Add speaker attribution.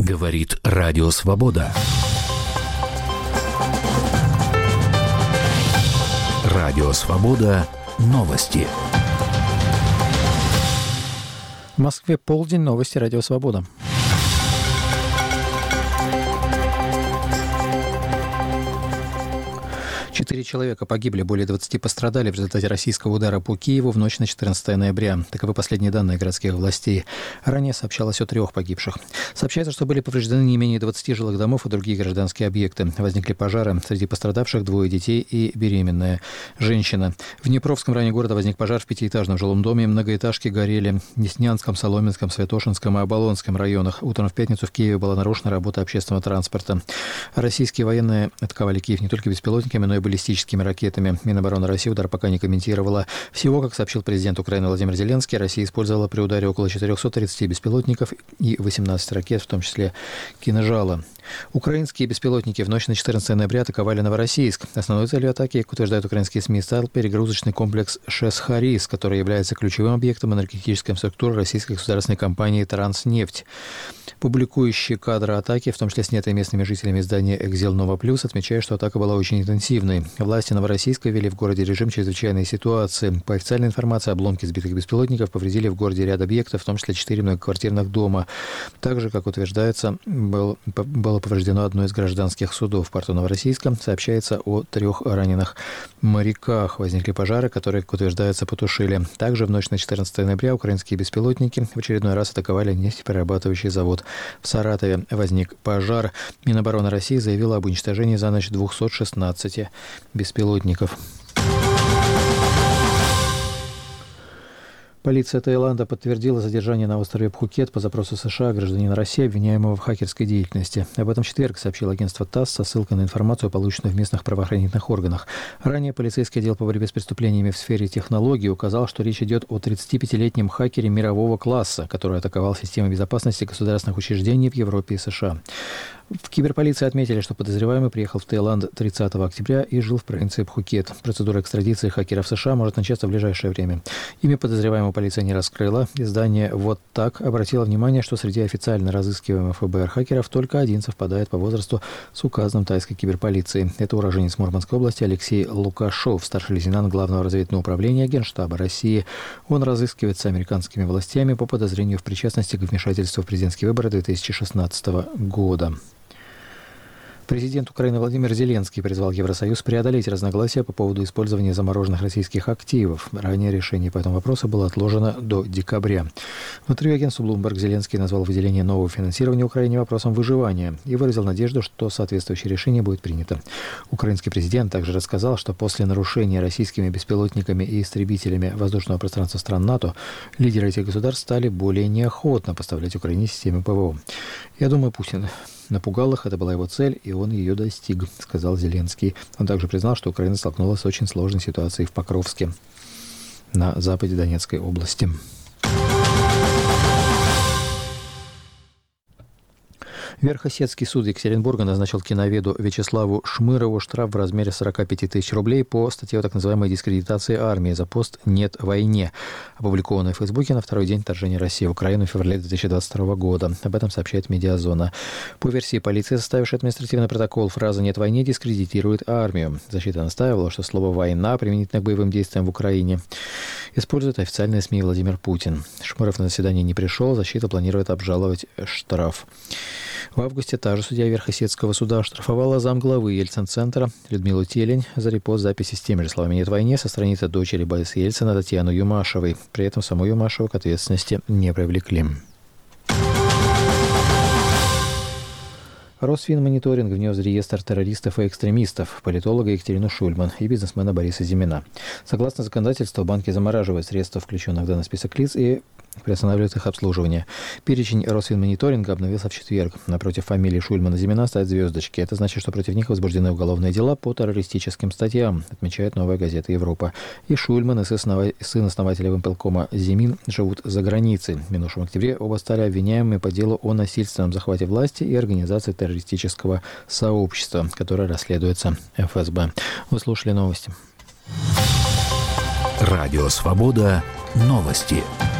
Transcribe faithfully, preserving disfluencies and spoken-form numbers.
Speaker 1: Говорит Радио Свобода. Радио Свобода. Новости.
Speaker 2: В Москве полдень. Новости Радио Свобода. Четыре человека погибли, более двадцати пострадали в результате российского удара по Киеву в ночь на четырнадцатое ноября. Таковы последние данные городских властей. Ранее сообщалось о трех погибших. Сообщается, что были повреждены не менее двадцати жилых домов и другие гражданские объекты. Возникли пожары. Среди пострадавших двое детей и беременная женщина. В Днепровском районе города возник пожар в пятиэтажном жилом доме. Многоэтажки горели в Неснянском, Соломенском, Святошинском и Оболонском районах. Утром в пятницу в Киеве была нарушена работа общественного транспорта. Российские военные атаковали Киев не только беспилотниками, но и баллистическими ракетами. Минобороны России удар пока не комментировала. Всего, как сообщил президент Украины Владимир Зеленский, Россия использовала при ударе около четырехсот тридцати беспилотников и восемнадцати ракет, в том числе «Кинжала». Украинские беспилотники в ночь на четырнадцатое ноября атаковали Новороссийск. Основной целью атаки, как утверждают украинские СМИ, стал перегрузочный комплекс ШЭС-Харис, который является ключевым объектом энергетической инфраструктуры российской государственной компании «Транснефть». Публикующие кадры атаки, в том числе снятые местными жителями издания «Экзел Нова Плюс», отмечают, что атака была очень интенсивной. Власти Новороссийска ввели в городе режим чрезвычайной ситуации. По официальной информации, обломки сбитых беспилотников повредили в городе ряд объектов, в том числе четыре многоквартирных дома. Также, как утверждается, был, было повреждено одно из гражданских судов. В порту Новороссийска сообщается о трех раненых моряках. Возникли пожары, которые, как утверждается, потушили. Также в ночь на четырнадцатое ноября украинские беспилотники в очередной раз атаковали нефтеперерабатывающий завод. В Саратове возник пожар. Минобороны России заявила об уничтожении за ночь двухсот шестнадцати беспилотников. Полиция Таиланда подтвердила задержание на острове Пхукет по запросу США гражданина России, обвиняемого в хакерской деятельности. Об этом в четверг сообщило агентство ТАСС со ссылкой на информацию, полученную в местных правоохранительных органах. Ранее полицейский отдел по борьбе с преступлениями в сфере технологий указал, что речь идет о тридцатипятилетнем хакере мирового класса, который атаковал системы безопасности государственных учреждений в Европе и США. В киберполиции отметили, что подозреваемый приехал в Таиланд тридцатого октября и жил в провинции Пхукет. Процедура экстрадиции хакера в США может начаться в ближайшее время. Имя подозреваемого полиция не раскрыла. Издание «Вот так» обратило внимание, что среди официально разыскиваемых ФБР хакеров только один совпадает по возрасту с указанным тайской киберполицией. Это уроженец Мурманской области Алексей Лукашов, старший лейтенант Главного разведывательного управления Генштаба России. Он разыскивается американскими властями по подозрению в причастности к вмешательству в президентские выборы две тысячи шестнадцатого года. Президент Украины Владимир Зеленский призвал Евросоюз преодолеть разногласия по поводу использования замороженных российских активов. Ранее решение по этому вопросу было отложено до декабря. В интервью агентству Bloomberg Зеленский назвал выделение нового финансирования Украине вопросом выживания и выразил надежду, что соответствующее решение будет принято. Украинский президент также рассказал, что после нарушения российскими беспилотниками и истребителями воздушного пространства стран НАТО лидеры этих государств стали более неохотно поставлять Украине системы ПВО. Я думаю, Путин напугал их, это была его цель, и он ее достиг, сказал Зеленский. Он также признал, что Украина столкнулась с очень сложной ситуацией в Покровске, на западе Донецкой области. Верхосетский суд Екатеринбурга назначил киноведу Вячеславу Шмырову штраф в размере сорок пять тысяч рублей по статье о так называемой дискредитации армии за пост «Нет войне», опубликованной в Фейсбуке на второй день вторжения России в Украину в феврале две тысячи двадцать второго года. Об этом сообщает «Медиазона». По версии полиции, составившей административный протокол, фраза «Нет войне» дискредитирует армию. Защита настаивала, что слово «война» применительно к боевым действиям в Украине использует официальные СМИ Владимир Путин. Шмыров на заседание не пришел, защита планирует обжаловать штраф. В августе та же судья Верхосетского суда оштрафовала замглавы Ельцин-центра Людмилу Телень за репост записи с теми же словами «Нет войне» со страницы дочери Бориса Ельцина Татьяны Юмашевой. При этом саму Юмашеву к ответственности не привлекли. Росфинмониторинг внес в реестр террористов и экстремистов политолога Екатерину Шульман и бизнесмена Бориса Зимина. Согласно законодательству, банки замораживают средства, включенных в данный список лиц, и приостанавливает их обслуживание. Перечень Росфинмониторинга обновился в четверг. Напротив фамилии Шульмана и Зимина стоят звездочки. Это значит, что против них возбуждены уголовные дела по террористическим статьям, отмечает «Новая газета Европа». И Шульман, и сын основателя Вимпелкома Зимин живут за границей. В минувшем октябре оба стали обвиняемыми по делу о насильственном захвате власти и организации террористического сообщества, которое расследуется эф эс бэ. Вы слушали новости.
Speaker 1: Радио Свобода. Новости.